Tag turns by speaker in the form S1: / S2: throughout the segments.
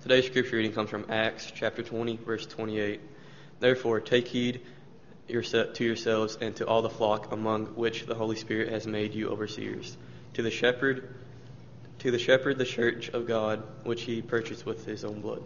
S1: Today's scripture reading comes from Acts chapter 20, verse 28. Therefore, take heed to yourselves and to all the flock among which the Holy Spirit has made you overseers, to the shepherd the church of God, which he purchased with his own blood.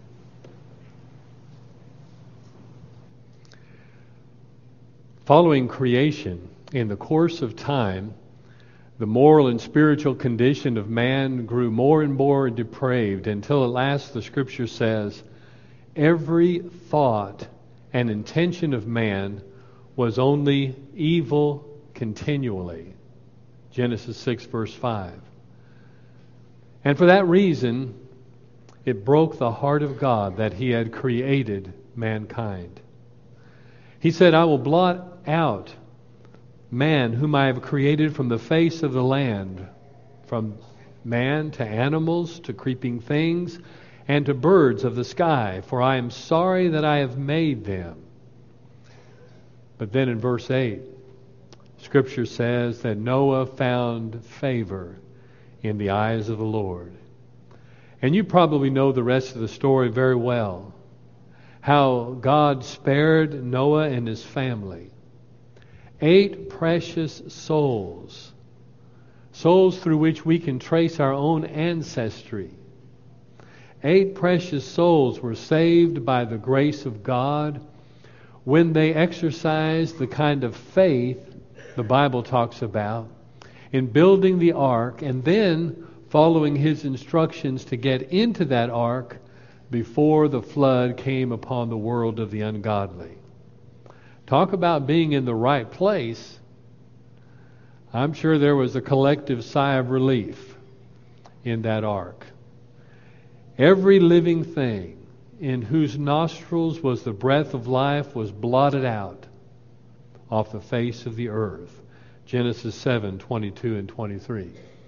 S2: Following creation, in the course of time, the moral and spiritual condition of man grew more and more depraved until at last the Scripture says, every thought and intention of man was only evil continually. Genesis 6 verse 5. And for that reason, it broke the heart of God that he had created mankind. He said, I will blot out man whom I have created from the face of the land, from man to animals to creeping things and to birds of the sky, for I am sorry that I have made them. But then in verse 8, Scripture says that Noah found favor in the eyes of the Lord. And you probably know the rest of the story very well. How God spared Noah and his family. 8 precious souls through which we can trace our own ancestry. 8 precious souls were saved by the grace of God when they exercised the kind of faith the Bible talks about in building the ark and then following his instructions to get into that ark before the flood came upon the world of the ungodly. Talk about being in the right place. I'm sure there was a collective sigh of relief in that ark. Every living thing in whose nostrils was the breath of life was blotted out off the face of the earth. Genesis 7:22 and 23.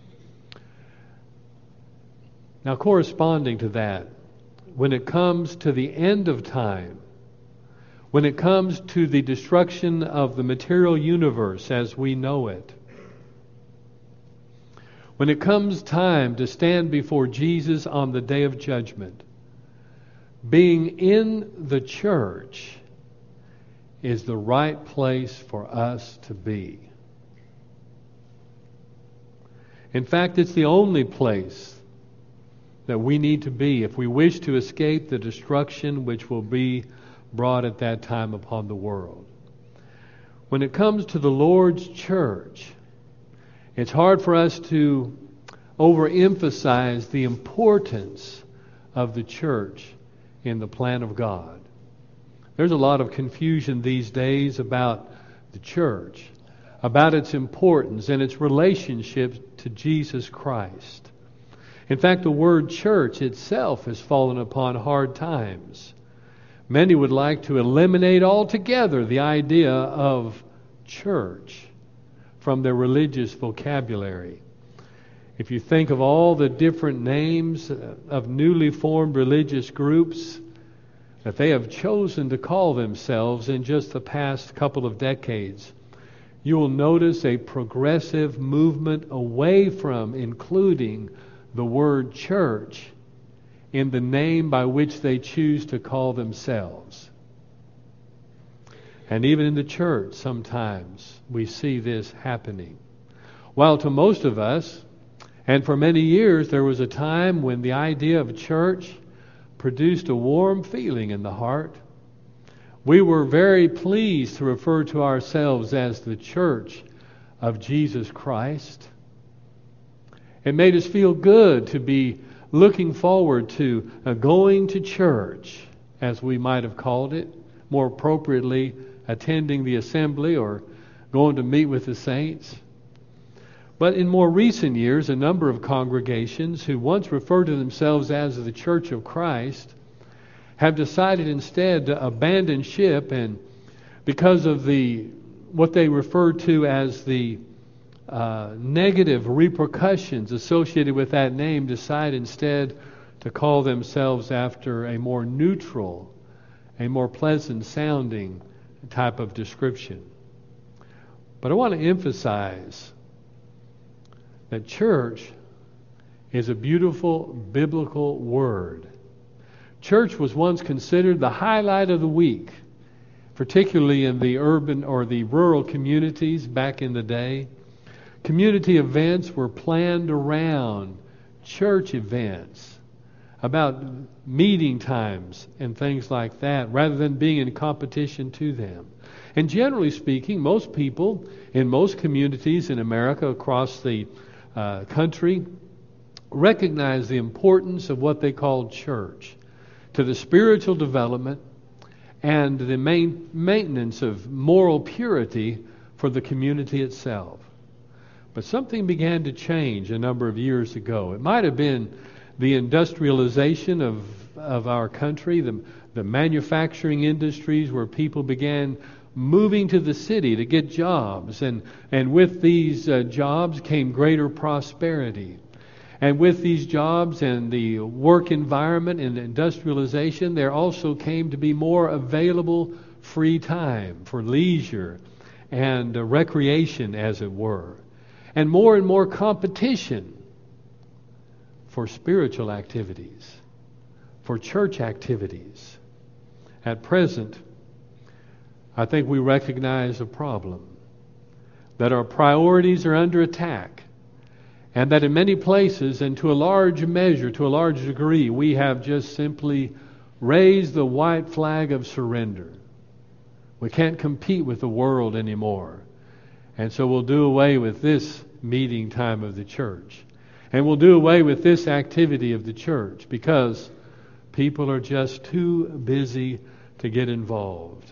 S2: Now, corresponding to that, when it comes to the end of time, when it comes to the destruction of the material universe as we know it, when it comes time to stand before Jesus on the day of judgment, being in the church is the right place for us to be. In fact, it's the only place that we need to be if we wish to escape the destruction which will be brought at that time upon the world. When it comes to the Lord's church, it's hard for us to overemphasize the importance of the church in the plan of God. There's a lot of confusion these days about the church, about its importance and its relationship to Jesus Christ. In fact, the word church itself has fallen upon hard times. Many would like to eliminate altogether the idea of church from their religious vocabulary. If you think of all the different names of newly formed religious groups that they have chosen to call themselves in just the past couple of decades, you will notice a progressive movement away from including the word church in the name by which they choose to call themselves. And even in the church, sometimes we see this happening. While to most of us, and for many years, there was a time when the idea of church produced a warm feeling in the heart. We were very pleased to refer to ourselves as the church of Jesus Christ. It made us feel good to be looking forward to going to church, as we might have called it, more appropriately attending the assembly or going to meet with the saints. But in more recent years, a number of congregations who once referred to themselves as the Church of Christ have decided instead to abandon ship, and because of what they refer to as the negative repercussions associated with that name, decide instead to call themselves after a more neutral, a more pleasant sounding type of description. But I want to emphasize that church is a beautiful biblical word Church was once considered the highlight of the week, particularly in the urban or the rural communities back in the day. Community events were planned around church events, about meeting times and things like that, rather than being in competition to them. And generally speaking, most people in most communities in America across the country recognize the importance of what they call church to the spiritual development and the maintenance of moral purity for the community itself. But something began to change a number of years ago. It might have been the industrialization of our country, the manufacturing industries where people began moving to the city to get jobs. And with these jobs came greater prosperity. And with these jobs and the work environment and industrialization, there also came to be more available free time for leisure and recreation, as it were. And more competition for spiritual activities, for church activities. At present, I think we recognize a problem, that our priorities are under attack, and that in many places, and to a large measure, to a large degree, we have just simply raised the white flag of surrender. We can't compete with the world anymore. And so we'll do away with this meeting time of the church. And we'll do away with this activity of the church because people are just too busy to get involved.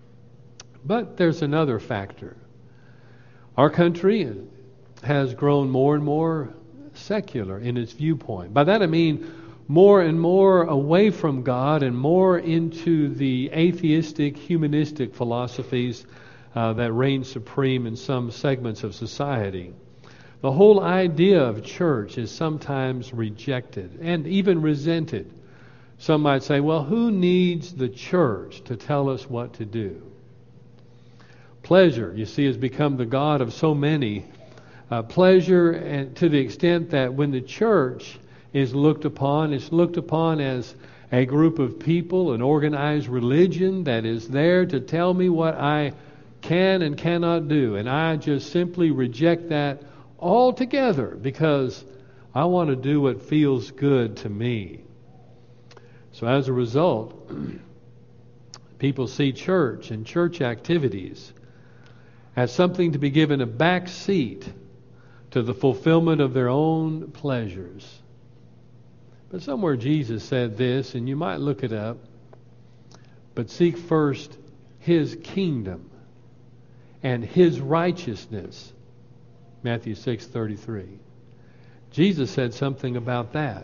S2: But there's another factor. Our country has grown more and more secular in its viewpoint. By that I mean more and more away from God and more into the atheistic, humanistic philosophies that reign supreme in some segments of society. The whole idea of church is sometimes rejected and even resented. Some might say, well, who needs the church to tell us what to do? Pleasure, you see, has become the god of so many. Pleasure, and to the extent that when the church is looked upon, it's looked upon as a group of people, an organized religion that is there to tell me what I can and cannot do. And I just simply reject that altogether because I want to do what feels good to me. So as a result, people see church and church activities as something to be given a back seat to the fulfillment of their own pleasures. But somewhere Jesus said this, and you might look it up, but seek first His kingdom and His righteousness. Matthew 6:33. Jesus said something about that.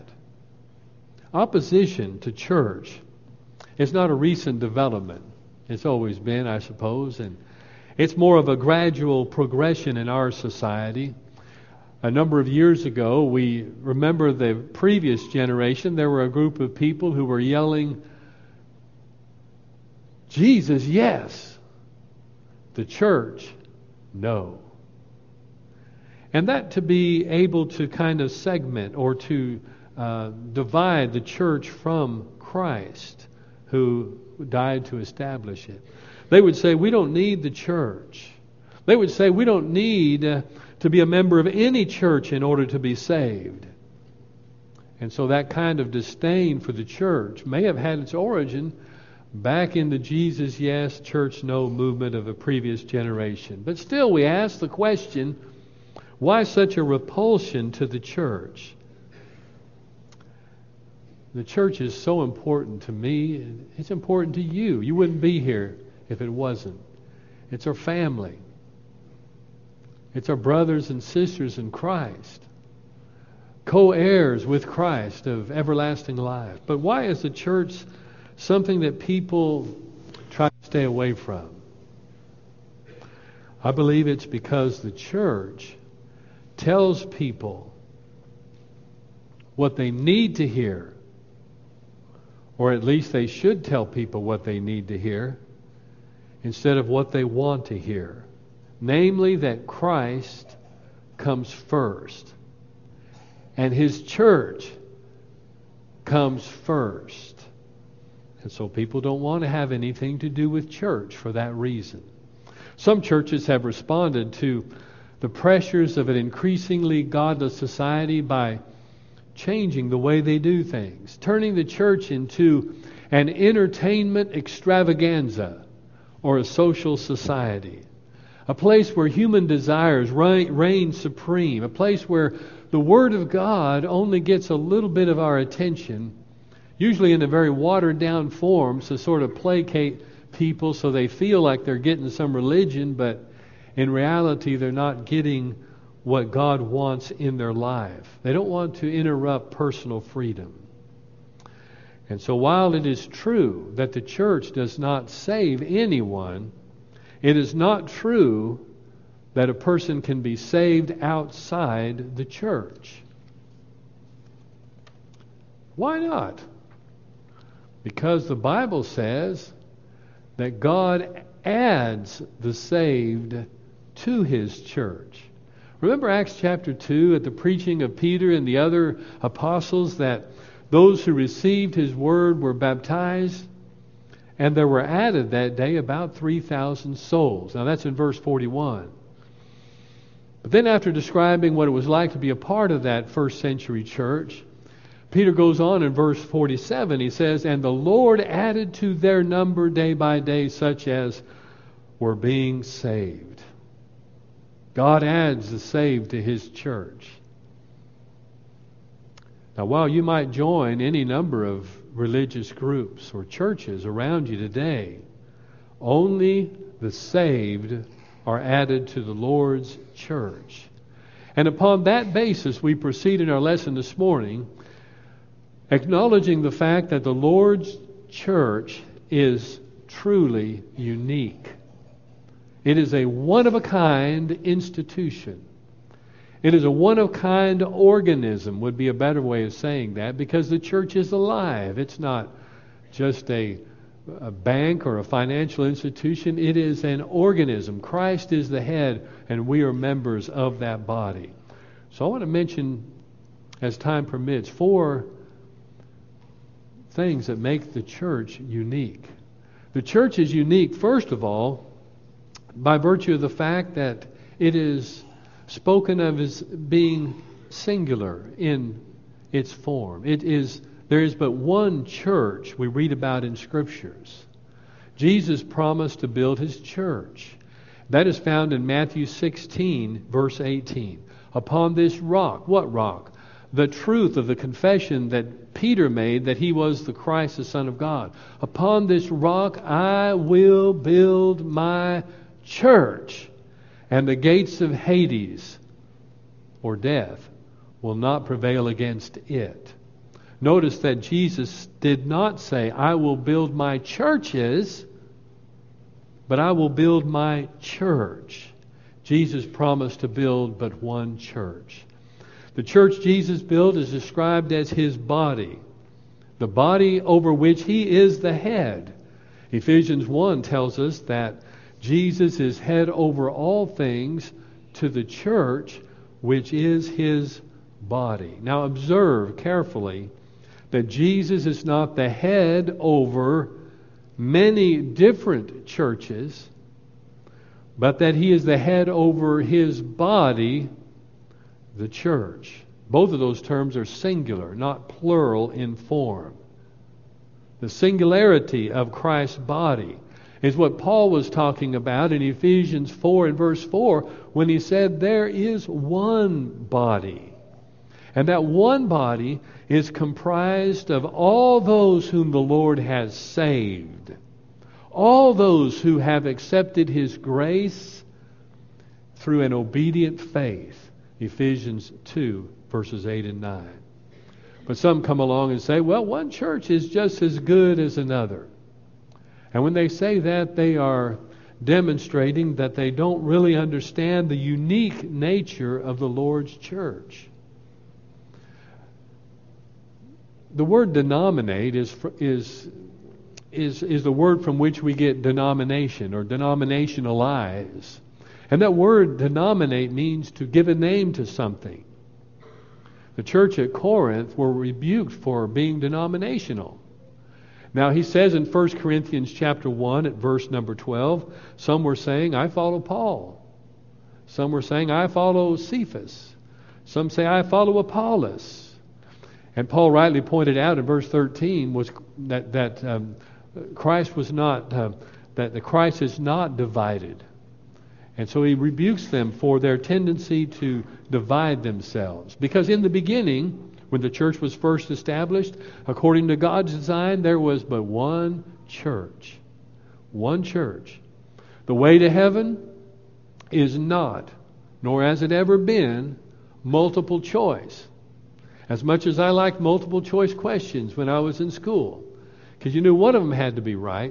S2: Opposition to church is not a recent development. It's always been, I suppose, and it's more of a gradual progression in our society. A number of years ago, we remember the previous generation, there were a group of people who were yelling, Jesus, yes. The church, no. And that to be able to kind of segment or to divide the church from Christ, who died to establish it. They would say, we don't need the church. They would say, we don't need to be a member of any church in order to be saved. And so that kind of disdain for the church may have had its origin back in the Jesus yes, church no movement of a previous generation. But still we ask the question, why such a repulsion to the church? The church is so important to me. It's important to you. You wouldn't be here if it wasn't. It's our family. It's our brothers and sisters in Christ, co-heirs with Christ of everlasting life. But why is the church something that people try to stay away from? I believe it's because the church tells people what they need to hear, or at least they should tell people what they need to hear, instead of what they want to hear. Namely, that Christ comes first, and His church comes first. And so people don't want to have anything to do with church for that reason. Some churches have responded to the pressures of an increasingly godless society by changing the way they do things, turning the church into an entertainment extravaganza or a social society, a place where human desires reign supreme, a place where the Word of God only gets a little bit of our attention, usually in a very watered-down form, to sort of placate people so they feel like they're getting some religion, but in reality they're not getting what God wants in their life. They don't want to interrupt personal freedom. And so while it is true that the church does not save anyone, it is not true that a person can be saved outside the church. Why not? Because the Bible says that God adds the saved to His church. Remember Acts chapter 2 at the preaching of Peter and the other apostles, that those who received His word were baptized, and there were added that day about 3,000 souls. Now that's in verse 41. But then after describing what it was like to be a part of that first century church, Peter goes on in verse 47. He says, "And the Lord added to their number day by day such as were being saved." God adds the saved to His church. Now, while you might join any number of religious groups or churches around you today, only the saved are added to the Lord's church. And upon that basis, we proceed in our lesson this morning, acknowledging the fact that the Lord's church is truly unique. It is a one-of-a-kind institution. It is a one-of-a-kind organism, would be a better way of saying that, because the church is alive. It's not just a bank or a financial institution. It is an organism. Christ is the head, and we are members of that body. So I want to mention, as time permits, 4 things that make the church unique. The church is unique, first of all, by virtue of the fact that it is spoken of as being singular in its form. There is but one church we read about in Scriptures. Jesus promised to build His church. That is found in Matthew 16, verse 18. Upon this rock, what rock? The truth of the confession that Peter made that he was the Christ, the Son of God. Upon this rock I will build my church, and the gates of Hades, or death, will not prevail against it. Notice that Jesus did not say, I will build my churches, but I will build my church. Jesus promised to build but one church. The church Jesus built is described as His body, the body over which He is the head. Ephesians 1 tells us that Jesus is head over all things to the church, which is His body. Now observe carefully that Jesus is not the head over many different churches, but that He is the head over His body, the church. Both of those terms are singular, not plural in form. The singularity of Christ's body is what Paul was talking about in Ephesians 4 and verse 4 when he said there is one body. And that one body is comprised of all those whom the Lord has saved. All those who have accepted His grace through an obedient faith. Ephesians 2 verses 8 and 9. But some come along and say, well, one church is just as good as another. And when they say that, they are demonstrating that they don't really understand the unique nature of the Lord's church. The word denominate is the word from which we get denomination or denominationalize. And that word denominate means to give a name to something. The church at Corinth were rebuked for being denominational. Now he says in 1 Corinthians chapter 1 at verse number 12, some were saying, I follow Paul. Some were saying, I follow Cephas. Some say, I follow Apollos. And Paul rightly pointed out in verse 13 was that Christ was not, that the Christ is not divided. And so he rebukes them for their tendency to divide themselves. Because in the beginning, when the church was first established, according to God's design, there was but one church. One church. The way to heaven is not, nor has it ever been, multiple choice. As much as I liked multiple choice questions when I was in school, because you knew one of them had to be right.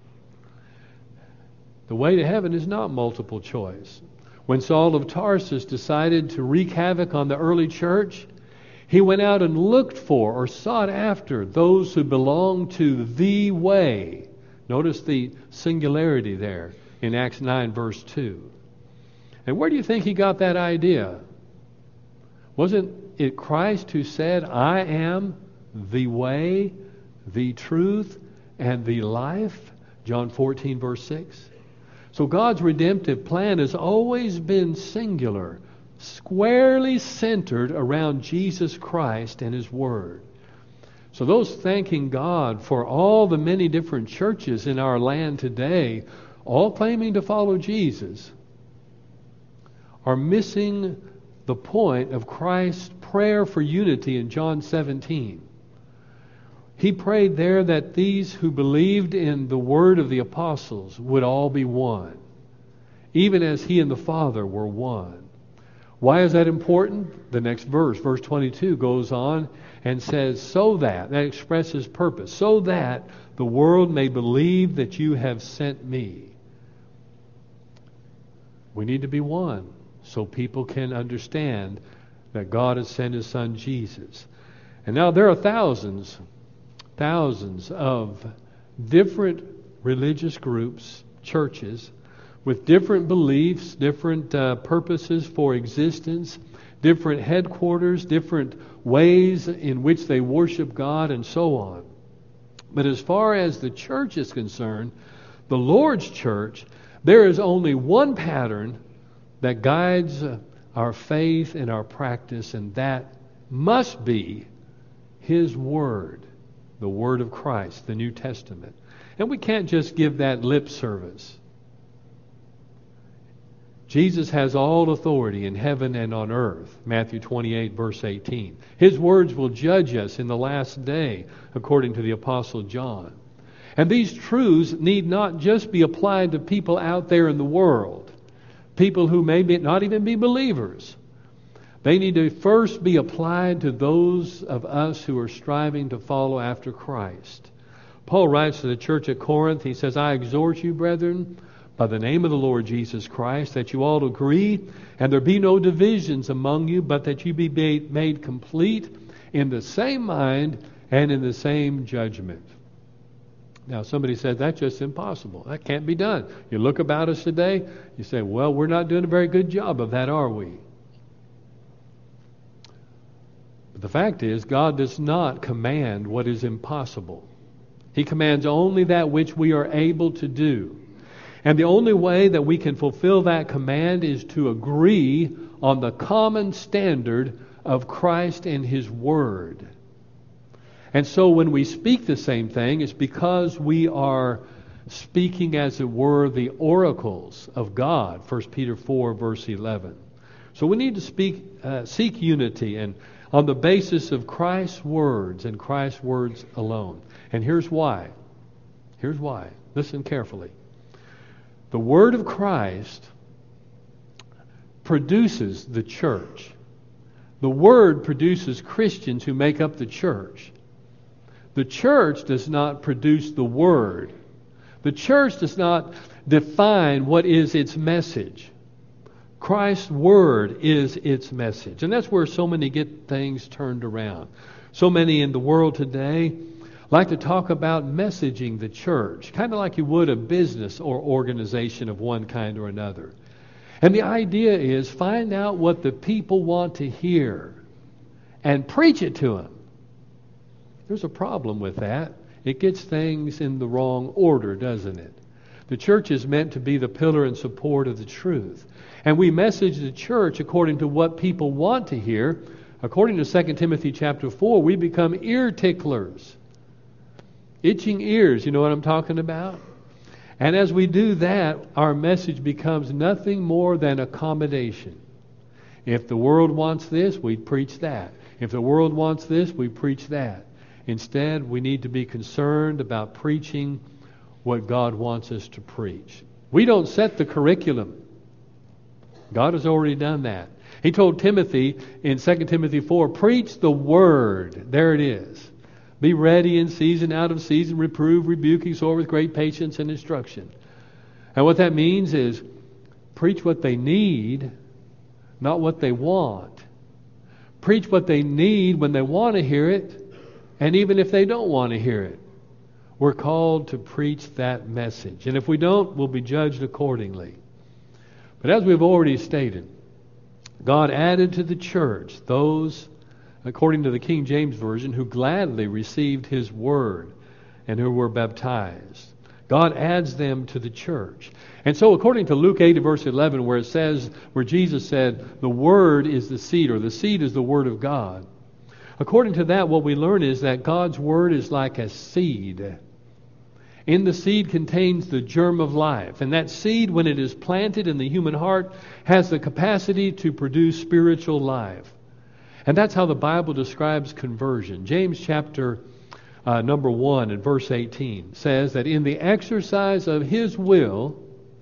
S2: The way to heaven is not multiple choice. When Saul of Tarsus decided to wreak havoc on the early church, he went out and looked for or sought after those who belonged to the way. Notice the singularity there in Acts 9 verse 2. And where do you think he got that idea? Wasn't it Christ who said, I am the way, the truth, and the life? John 14 verse 6. So God's redemptive plan has always been singular, squarely centered around Jesus Christ and His Word. So those thanking God for all the many different churches in our land today, all claiming to follow Jesus, are missing the point of Christ's prayer for unity in John 17. He prayed there that these who believed in the word of the apostles would all be one, even as He and the Father were one. Why is that important? The next verse, verse 22, goes on and says, so that expresses purpose, so that the world may believe that you have sent me. We need to be one so people can understand that God has sent His Son Jesus. And now there are thousands of different religious groups, churches, with different beliefs, different purposes for existence, different headquarters, different ways in which they worship God, and so on. But as far as the church is concerned, the Lord's church, there is only one pattern that guides our faith and our practice, and that must be His Word, the Word of Christ, the New Testament. And we can't just give that lip service. Jesus has all authority in heaven and on earth, Matthew 28, verse 18. His words will judge us in the last day, according to the Apostle John. And these truths need not just be applied to people out there in the world, people who may not even be believers. They need to first be applied to those of us who are striving to follow after Christ. Paul writes to the church at Corinth, he says, I exhort you, brethren, by the name of the Lord Jesus Christ, that you all agree, and there be no divisions among you, but that you be made complete in the same mind and in the same judgment. Now, somebody said, that's just impossible. That can't be done. You look about us today, you say, well, we're not doing a very good job of that, are we? But the fact is, God does not command what is impossible. He commands only that which we are able to do. And the only way that we can fulfill that command is to agree on the common standard of Christ and His Word. And so when we speak the same thing, it's because we are speaking, as it were, the oracles of God, 1 Peter 4, verse 11. So we need to seek unity, and on the basis of Christ's words and Christ's words alone. And here's why. Here's why. Listen carefully. The Word of Christ produces the church. The Word produces Christians who make up the church. The church does not produce the Word. The church does not define what is its message. Christ's Word is its message. And that's where so many get things turned around. So many in the world today like to talk about messaging the church, kind of like you would a business or organization of one kind or another. And the idea is find out what the people want to hear and preach it to them. There's a problem with that. it gets things in the wrong order, doesn't it? The church is meant to be the pillar and support of the truth. And we message the church according to what people want to hear. According to 2 Timothy chapter 4, we become ear ticklers. Itching ears, you know what I'm talking about? And as we do that, our message becomes nothing more than accommodation. If the world wants this, we preach that. If the world wants this, we preach that. Instead, we need to be concerned about preaching what God wants us to preach. We don't set the curriculum. God has already done that. He told Timothy in 2 Timothy 4, preach the word. There it is. Be ready in season, out of season, reprove, rebuke, exhort with great patience and instruction. And what that means is preach what they need, not what they want. Preach what they need when they want to hear it, and even if they don't want to hear it. We're called to preach that message. And if we don't, we'll be judged accordingly. But as we've already stated, God added to the church those, according to the King James Version, who gladly received His word and who were baptized. God adds them to the church. And so according to Luke 8 verse 11, where it says, where Jesus said, the word is the seed, or the seed is the word of God. According to that, what we learn is that God's word is like a seed. In the seed contains the germ of life. And that seed, when it is planted in the human heart, has the capacity to produce spiritual life. And that's how the Bible describes conversion. James chapter number 1 and verse 18 says that in the exercise of His will,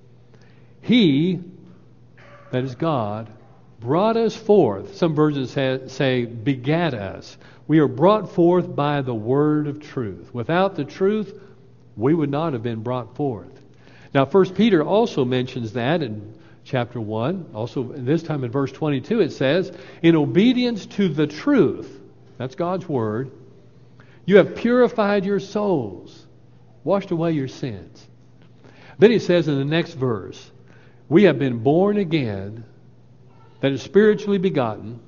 S2: He, that is God, brought us forth. Some versions say begat us. We are brought forth by the word of truth. Without the truth, we would not have been brought forth. Now 1 Peter also mentions that in chapter 1. Also this time in verse 22 it says, in obedience to the truth, that's God's word, you have purified your souls, washed away your sins. Then he says in the next verse, we have been born again, that is spiritually begotten.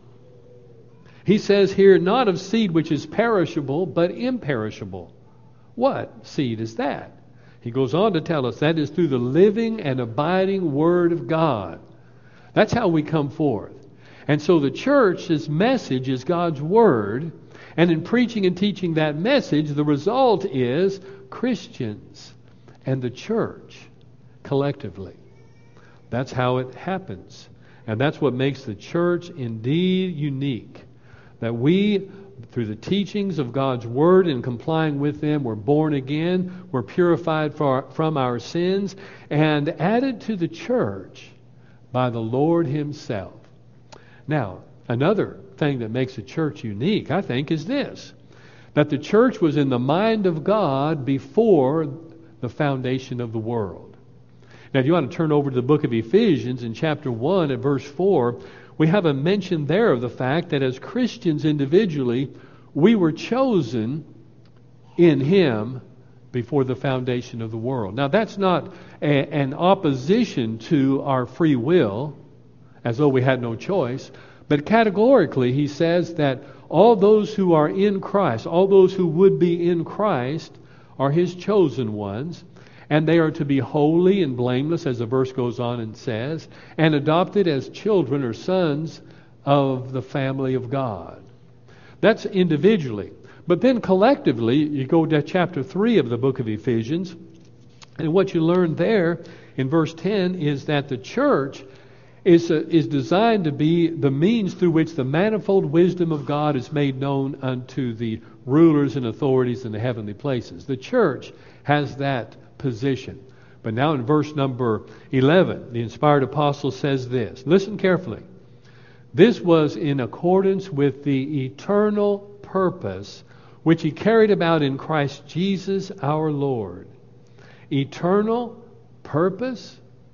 S2: He says here, not of seed which is perishable, but imperishable. What seed is that? He goes on to tell us that is through the living and abiding Word of God. That's how we come forth. And so the church's message is God's Word. And in preaching and teaching that message, the result is Christians and the church collectively. That's how it happens. And that's what makes the church indeed unique. That we, through the teachings of God's Word and complying with them, we're born again, we're purified from our sins, and added to the church by the Lord Himself. Now, another thing that makes a church unique, I think, is this. That the church was in the mind of God before the foundation of the world. Now, if you want to turn over to the book of Ephesians in chapter 1 at verse 4, we have a mention there of the fact that as Christians individually, we were chosen in Him before the foundation of the world. Now, that's not an opposition to our free will, as though we had no choice, but categorically he says that all those who are in Christ, all those who would be in Christ, are His chosen ones. And they are to be holy and blameless, as the verse goes on and says, and adopted as children or sons of the family of God. That's individually. But then collectively, you go to chapter 3 of the book of Ephesians, and what you learn there in verse 10 is that the church is designed to be the means through which the manifold wisdom of God is made known unto the rulers and authorities in the heavenly places. The church has that position. But now in verse number 11, the inspired apostle says this. Listen carefully. This was in accordance with the eternal purpose which He carried about in Christ Jesus our Lord. Eternal purpose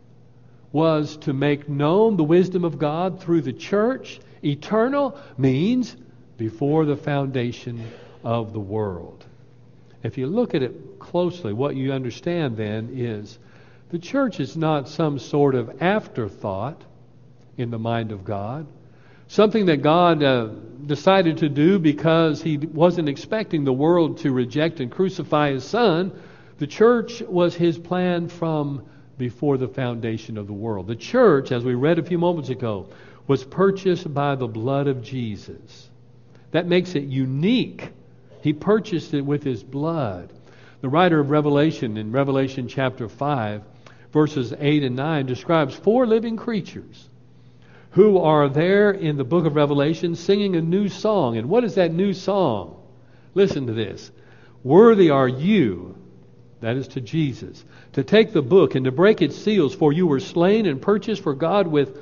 S2: was to make known the wisdom of God through the church. Eternal means before the foundation of the world. If you look at it closely, what you understand then is the church is not some sort of afterthought in the mind of God. something that God decided to do because He wasn't expecting the world to reject and crucify His Son. The church was His plan from before the foundation of the world. The church, as we read a few moments ago, was purchased by the blood of Jesus. That makes it unique. He purchased it with His blood. The writer of Revelation, in Revelation chapter 5, verses 8 and 9, describes 4 living creatures who are there in the book of Revelation singing a new song. And what is that new song? Listen to this. Worthy are you, that is to Jesus, to take the book and to break its seals, for you were slain and purchased for God with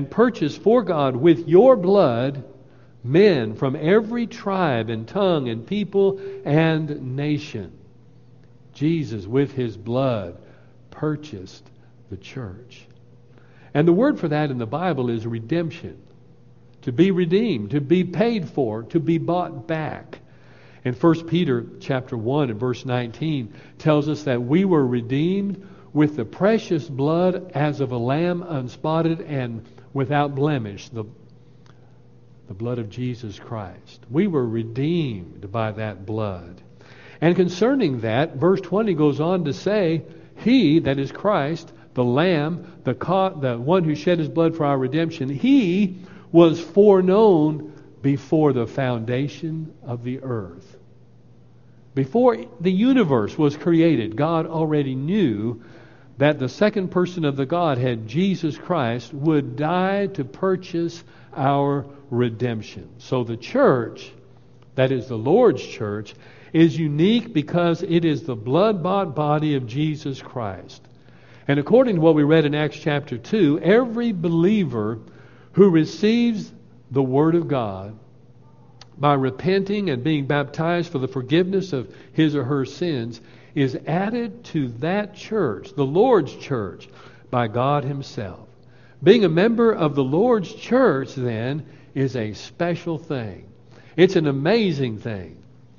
S2: your blood men from every tribe and tongue and people and nation. Jesus, with His blood, purchased the church. And the word for that in the Bible is redemption. To be redeemed, to be paid for, to be bought back. And 1 Peter chapter 1 and verse 19 tells us that we were redeemed with the precious blood as of a lamb unspotted and without blemish, the blood of Jesus Christ. We were redeemed by that blood. And concerning that, verse 20 goes on to say, He, that is Christ, the Lamb, the one who shed His blood for our redemption, He was foreknown before the foundation of the earth. Before the universe was created, God already knew that the second person of the Godhead, Jesus Christ, would die to purchase our redemption. So the church, that is the Lord's church, is unique because it is the blood-bought body of Jesus Christ. And according to what we read in Acts chapter 2, every believer who receives the Word of God by repenting and being baptized for the forgiveness of his or her sins is added to that church, the Lord's church, by God Himself. Being a member of the Lord's church, then, is a special thing. It's an amazing thing.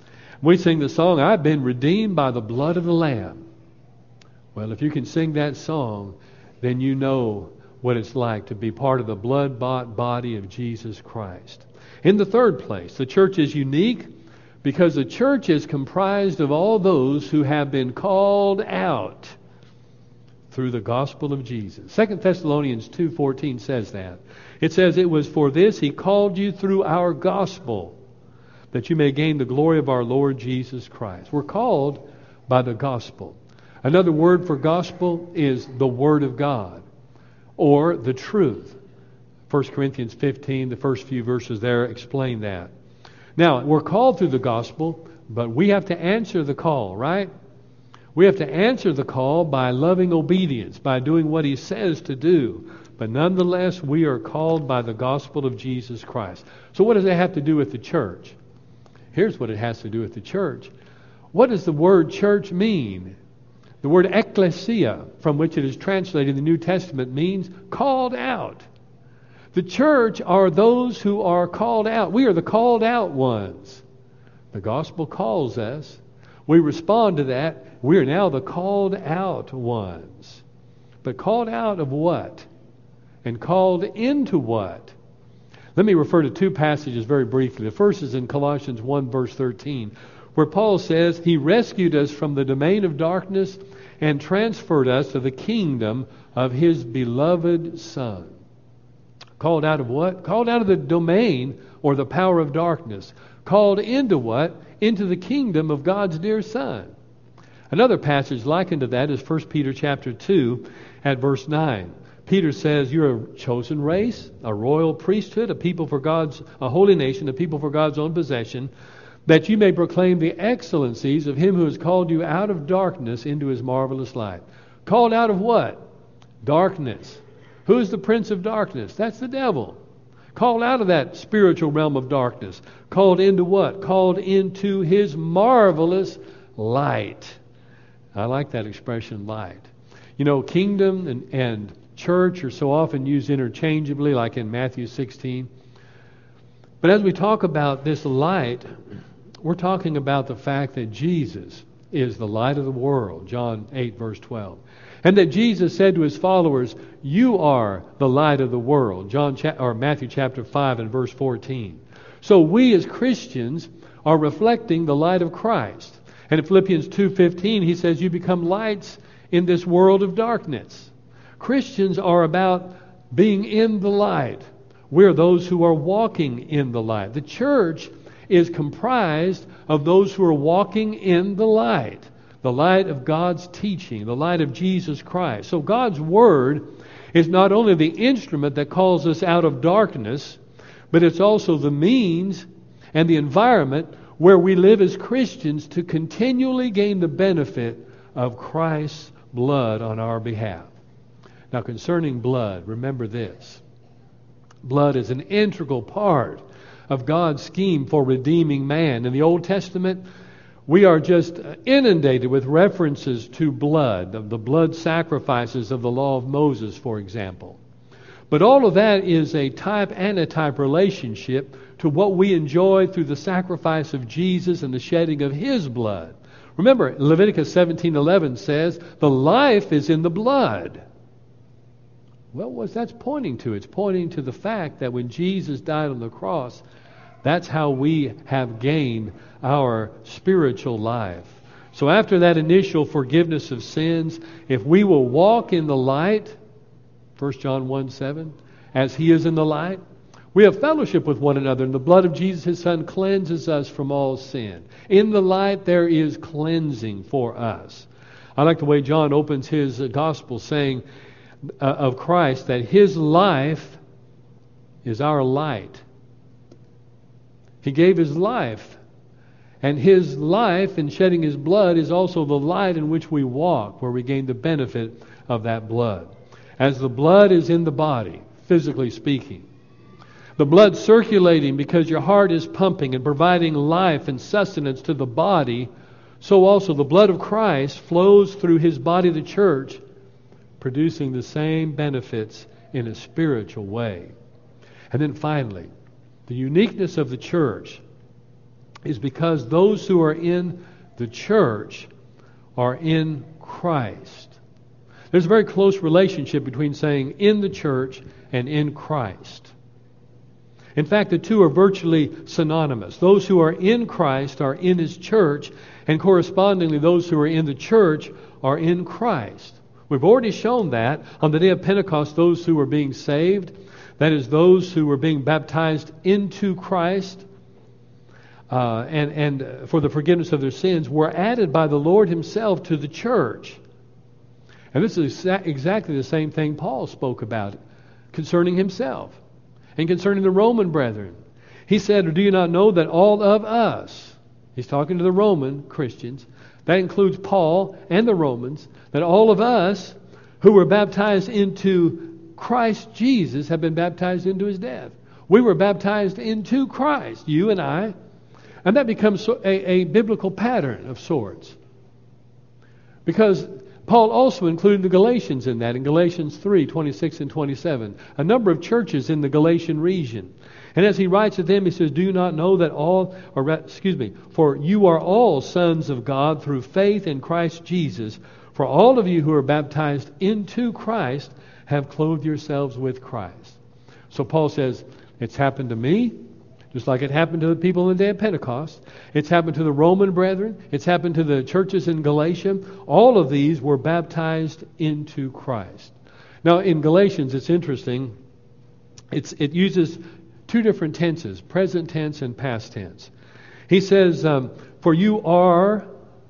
S2: We sing the song, I've been redeemed by the blood of the Lamb. Well, if you can sing that song, then you know what it's like to be part of the blood-bought body of Jesus Christ. In the third place, the church is unique because the church is comprised of all those who have been called out through the gospel of Jesus. 2 Thessalonians 2:14 says that. It says, It was for this He called you through our gospel, that you may gain the glory of our Lord Jesus Christ. We're called by the gospel. Another word for gospel is the Word of God, or the truth. 1 Corinthians 15, the first few verses there explain that. Now, we're called through the gospel, but we have to answer the call, right? We have to answer the call by loving obedience, by doing what He says to do. But nonetheless, we are called by the gospel of Jesus Christ. So what does that have to do with the church? Here's what it has to do with the church. What does the word church mean? The word ecclesia, from which it is translated in the New Testament, means called out. The church are those who are called out. We are the called out ones. The gospel calls us. We respond to that. We are now the called out ones. But called out of what? And called into what? Let me refer to 2 passages very briefly. The first is in Colossians 1 verse 13, where Paul says, He rescued us from the domain of darkness and transferred us to the kingdom of His beloved Son. Called out of what? Called out of the domain or the power of darkness. Called into what? Into the kingdom of God's dear Son. Another passage likened to that is 1 Peter chapter 2 at verse 9. Peter says, You're a chosen race, a royal priesthood, a holy nation, a people for God's own possession, that you may proclaim the excellencies of Him who has called you out of darkness into His marvelous light. Called out of what? Darkness. Who's the prince of darkness? That's the devil. Called out of that spiritual realm of darkness. Called into what? Called into His marvelous light. I like that expression, light. You know, kingdom and church are so often used interchangeably, like in Matthew 16. But as we talk about this light, we're talking about the fact that Jesus is the light of the world, John 8, verse 12. And that Jesus said to his followers, you are the light of the world. Matthew chapter 5 and verse 14. So we as Christians are reflecting the light of Christ. And in Philippians 2:15 he says, you become lights in this world of darkness. Christians are about being in the light. We're those who are walking in the light. The church is comprised of those who are walking in the light of God's teaching, the light of Jesus Christ. So God's Word is not only the instrument that calls us out of darkness, but it's also the means and the environment where we live as Christians to continually gain the benefit of Christ's blood on our behalf. Now, concerning blood, remember this. Blood is an integral part of God's scheme for redeeming man. In the Old Testament, we are just inundated with references to blood, the blood sacrifices of the law of Moses, for example. But all of that is a type-antitype relationship to what we enjoy through the sacrifice of Jesus and the shedding of His blood. Remember, Leviticus 17:11 says, the life is in the blood. Well, what's that's pointing to? It's pointing to the fact that when Jesus died on the cross, that's how we have gained our spiritual life. So after that initial forgiveness of sins, if we will walk in the light, 1 John 1:7, as He is in the light, we have fellowship with one another, and the blood of Jesus, His Son, cleanses us from all sin. In the light there is cleansing for us. I like the way John opens his gospel saying of Christ that His life is our light. He gave His life. And His life in shedding His blood is also the light in which we walk, where we gain the benefit of that blood. As the blood is in the body, physically speaking, the blood circulating because your heart is pumping and providing life and sustenance to the body, so also the blood of Christ flows through His body, the church, producing the same benefits in a spiritual way. And then finally, the uniqueness of the church is because those who are in the church are in Christ. There's a very close relationship between saying in the church and in Christ. In fact, the two are virtually synonymous. Those who are in Christ are in His church, and correspondingly those who are in the church are in Christ. We've already shown that on the day of Pentecost, those who were being saved, that is, those who were being baptized into Christ, and for the forgiveness of their sins, were added by the Lord Himself to the church. And this is exactly the same thing Paul spoke about concerning himself and concerning the Roman brethren. He said, do you not know that all of us, he's talking to the Roman Christians, that includes Paul and the Romans, that all of us who were baptized into Christ Jesus have been baptized into His death. We were baptized into Christ, you and I. And that becomes a biblical pattern of sorts. Because Paul also included the Galatians in that, in Galatians 3:26 and 27. A number of churches in the Galatian region. And as he writes to them, he says, do you not know that for you are all sons of God through faith in Christ Jesus. For all of you who are baptized into Christ have clothed yourselves with Christ. So Paul says, it's happened to me, just like it happened to the people on the day of Pentecost. It's happened to the Roman brethren. It's happened to the churches in Galatia. All of these were baptized into Christ. Now in Galatians, it's interesting. It uses two different tenses, present tense and past tense. He says, for you are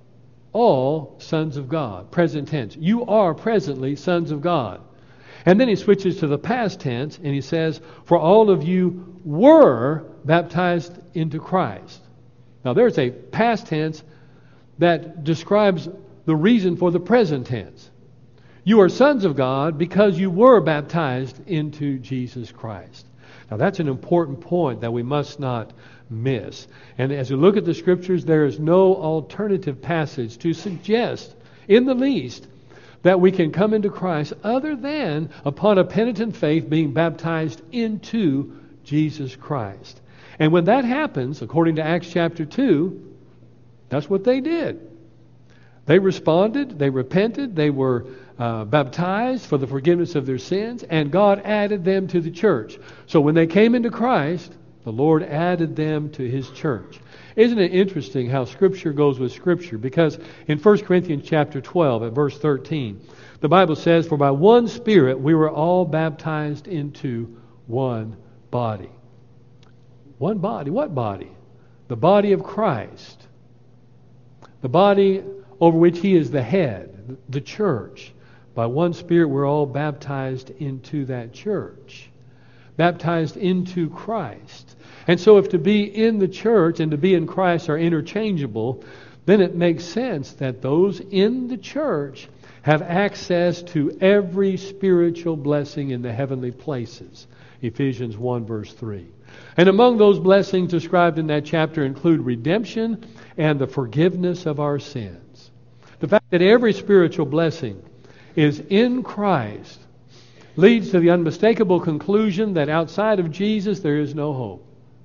S2: all sons of God. Present tense. You are presently sons of God. And then he switches to the past tense and he says, for all of you were baptized into Christ. Now there's a past tense that describes the reason for the present tense. You are sons of God because you were baptized into Jesus Christ. Now that's an important point that we must not miss. And as we look at the Scriptures, there is no alternative passage to suggest in the least that we can come into Christ other than upon a penitent faith being baptized into Jesus Christ. And when that happens, according to Acts chapter 2, that's what they did. They responded, they repented, they were baptized for the forgiveness of their sins, and God added them to the church. So when they came into Christ, the Lord added them to His church. Isn't it interesting how Scripture goes with Scripture? Because in 1 Corinthians chapter 12 at verse 13, the Bible says, "For by one Spirit we were all baptized into one body." One body. What body? The body of Christ. The body over which He is the head, the church. By one Spirit we're all baptized into that church. Baptized into Christ. And so if to be in the church and to be in Christ are interchangeable, then it makes sense that those in the church have access to every spiritual blessing in the heavenly places. Ephesians 1 verse 3. And among those blessings described in that chapter include redemption and the forgiveness of our sins. The fact that every spiritual blessing is in Christ leads to the unmistakable conclusion that outside of Jesus there is no hope.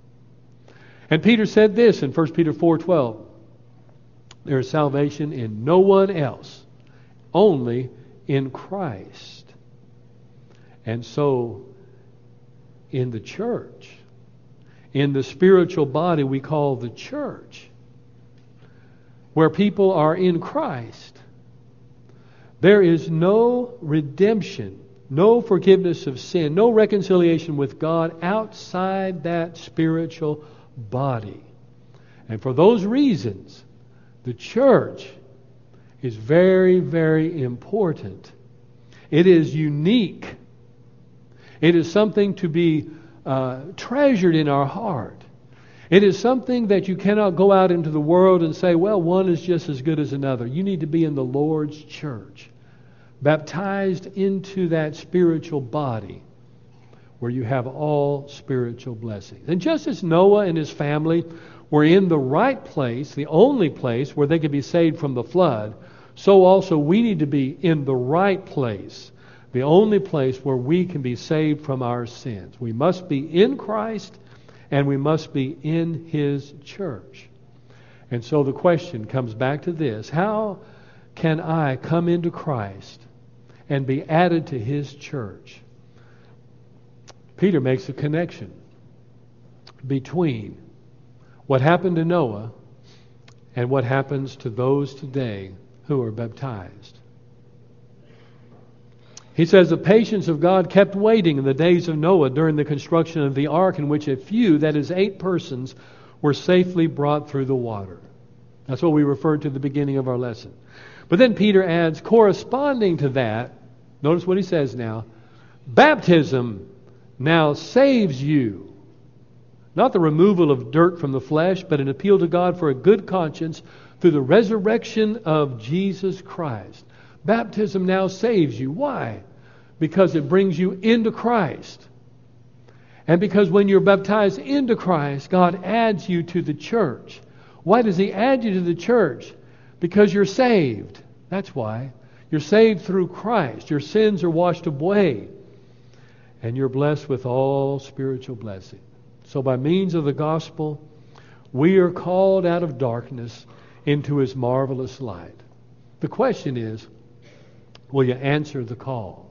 S2: And Peter said this in 1 Peter 4:12. There is salvation in no one else, only in Christ. And so, in the church, in the spiritual body we call the church, where people are in Christ, there is no redemption, no forgiveness of sin, no reconciliation with God outside that spiritual body. And for those reasons, the church is very, very important. It is unique. It is something to be treasured in our heart. It is something that you cannot go out into the world and say, well, one is just as good as another. You need to be in the Lord's church, baptized into that spiritual body where you have all spiritual blessings. And just as Noah and his family were in the right place, the only place where they could be saved from the flood, so also we need to be in the right place, the only place where we can be saved from our sins. We must be in Christ and we must be in His church. And so the question comes back to this: how can I come into Christ and be added to His church? Peter makes a connection between what happened to Noah and what happens to those today who are baptized. He says the patience of God kept waiting in the days of Noah during the construction of the ark, in which a few, that is 8 persons, were safely brought through the water. That's what we referred to at the beginning of our lesson. But then Peter adds, corresponding to that, notice what he says now, baptism now saves you. Not the removal of dirt from the flesh, but an appeal to God for a good conscience through the resurrection of Jesus Christ. Baptism now saves you. Why? Because it brings you into Christ. And because when you're baptized into Christ, God adds you to the church. Why does He add you to the church? Because you're saved. That's why. You're saved through Christ. Your sins are washed away. And you're blessed with all spiritual blessing. So by means of the gospel, we are called out of darkness into His marvelous light. The question is, will you answer the call?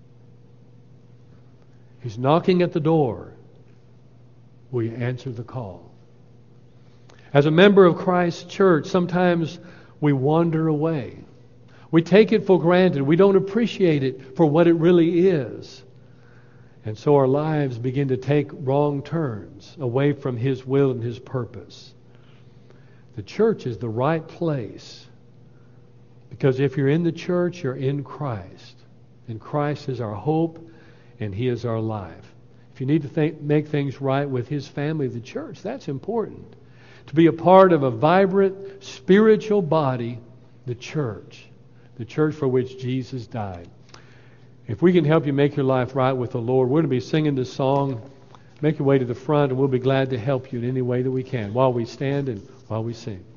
S2: He's knocking at the door. Will you answer the call? As a member of Christ's church, sometimes we wander away. We take it for granted. We don't appreciate it for what it really is. And so our lives begin to take wrong turns away from His will and His purpose. The church is the right place. Because if you're in the church, you're in Christ. And Christ is our hope, and He is our life. If you need to make things right with His family, the church, that's important. To be a part of a vibrant spiritual body, the church for which Jesus died. If we can help you make your life right with the Lord, we're going to be singing this song. Make your way to the front, and we'll be glad to help you in any way that we can while we stand and while we sing.